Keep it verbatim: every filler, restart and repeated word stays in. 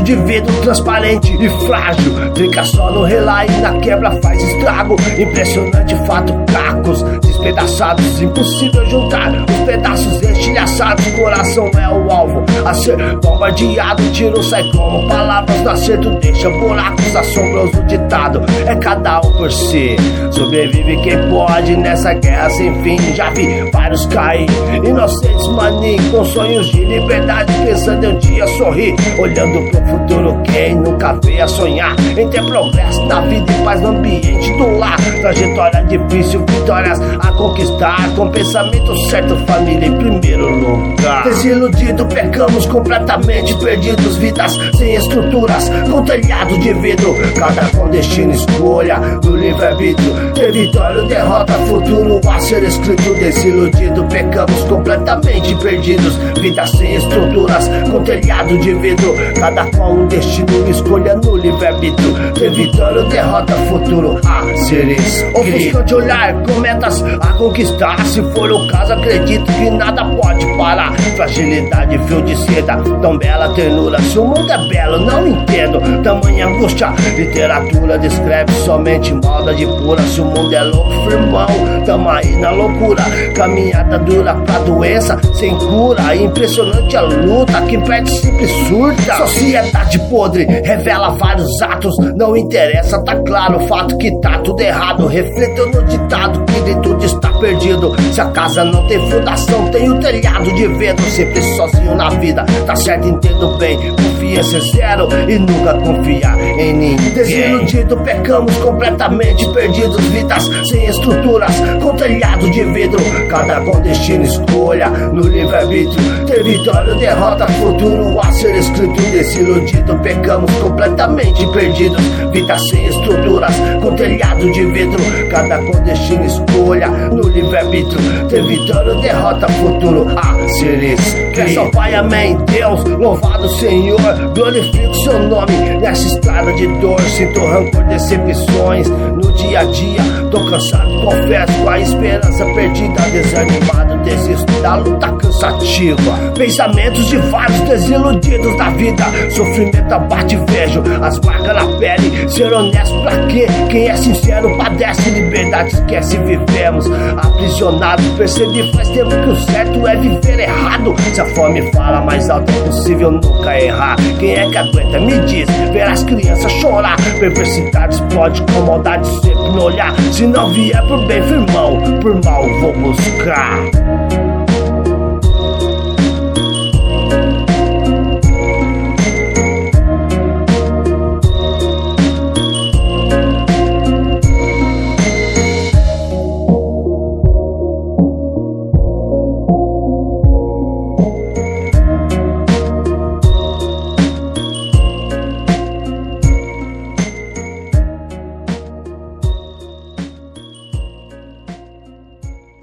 de vidro transparente e frágil. Fica só no relay e na quebra faz estrago. Impressionante fato, cacos despedaçados, impossível juntar os pedaços estilhaçados. Coração é o alvo a ser bombardeado. Tiro sai como palavras no acerto, deixa buracos. Assombroso ditado, é cada um por si. Sobrevive quem pode nessa guerra sem fim. Já vi vários cair, inocentes maninhos, com sonhos de liberdade, pensando em um dia sorrir. Olhando pro futuro, quem nunca veio a sonhar em ter progresso na vida e paz no ambiente do lar. Trajetória difícil, vitórias a conquistar, com pensamento certo, família em primeiro lugar. Desiludido, pecamos completamente perdidos, vidas sem estruturas, com telhado de vidro, cada com destino, escolha do livre-arbítrio. Território, derrota, futuro a ser escrito. Desiludido, pecamos completamente perdidos, vidas sem estruturas, com telhado de vidro, cada com um destino, escolha no livre-arbítrio. Território, derrota, futuro a ser escrito. Ofuscante olhar com metas a conquistar, se for o caso acredito que nada pode parar. Fragilidade, fio de seda, tão bela ternura. Se o mundo é belo, não entendo tamanha angústia. Literatura descreve somente maldade pura. Se o mundo é louco, firmão, tamo aí na loucura. Caminhada dura pra doença sem cura. Impressionante a luta, quem perde sempre surta. Sociedade podre, revela vários atos. Não interessa, tá claro o fato que tá tudo errado. Reflita no ditado que de tudo está perdido. Se a casa não tem fundação, tem o telhado de vidro. Sempre sozinho na vida, tá certo, entendo bem. Confiança é zero e nunca confiar em ninguém. Desiludido, pecamos completamente perdidos, vidas sem estruturas, com telhado de vidro, cada com destino, escolha no livre-arbítrio. Território, derrota, futuro a ser escrito. Desiludido, pecamos completamente perdidos, vidas sem estruturas, com telhado de vidro, cada com destino, escolha no livre-arbítrio. Território, derrota, futuro a ser escrito. Quer só Pai, amém, Deus, louvado Senhor, glorifico seu nome nessa estrada de dor. Sinto rancor, decepções no dia a dia. Tô cansado, confesso, com a esperança perdida. Desanimado, desisto da luta cansativa. Pensamentos de vários desiludidos da vida. Sofrimento abate, vejo as marcas na pele. Ser honesto pra quê? Quem é sincero padece. Liberdade esquece, vivemos aprisionados. Percebi faz tempo que o certo é viver errado. Se a fome fala mais alto, é possível nunca errar. Quem é que aguenta, me diz, ver as crianças chorar. Perversidade explode com maldade sempre no olhar. Se não vier por bem, firmão, por mal vou buscar.